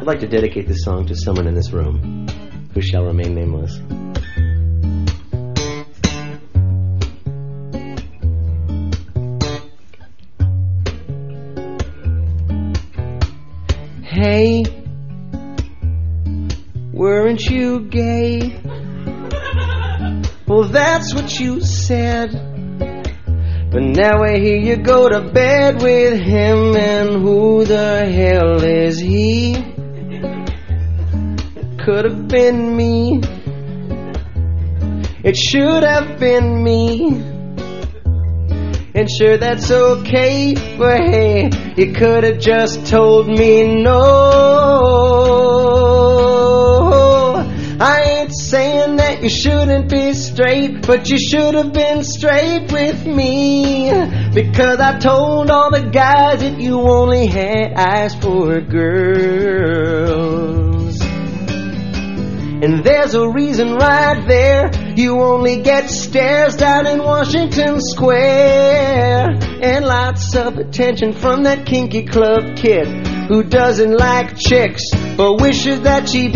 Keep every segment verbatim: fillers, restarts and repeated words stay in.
like to dedicate this song to someone in this room who shall remain nameless. Hey, weren't you gay? Well, that's what you said. But now I hear you go to bed with him, and who the hell is he? Could have been me. It should have been me. And sure, that's okay, but hey, you could have just told me no. I ain't saying that you shouldn't be straight, but you should have been straight with me. Because I told all the guys that you only had eyes for girls. And there's a reason right there. You only get stares down in Washington Square, and lots of attention from that kinky club kid who doesn't like chicks but wishes that she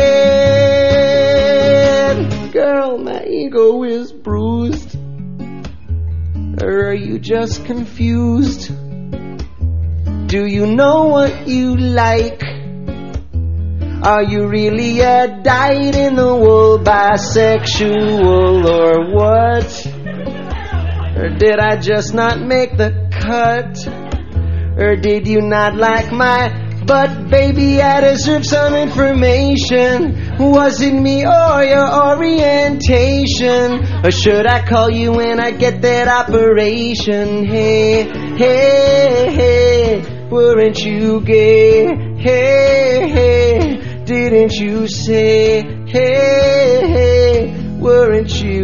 did. Girl, my ego is bruised. Or are you just confused? Do you know what you like? Are you really a dyed-in-the-wool bisexual or what? Or did I just not make the cut? Or did you not like my butt? Baby, I deserve some information. Was it me or your orientation? Or should I call you when I get that operation? Hey, hey, hey, weren't you gay? Hey, hey, didn't you say, hey, hey, weren't you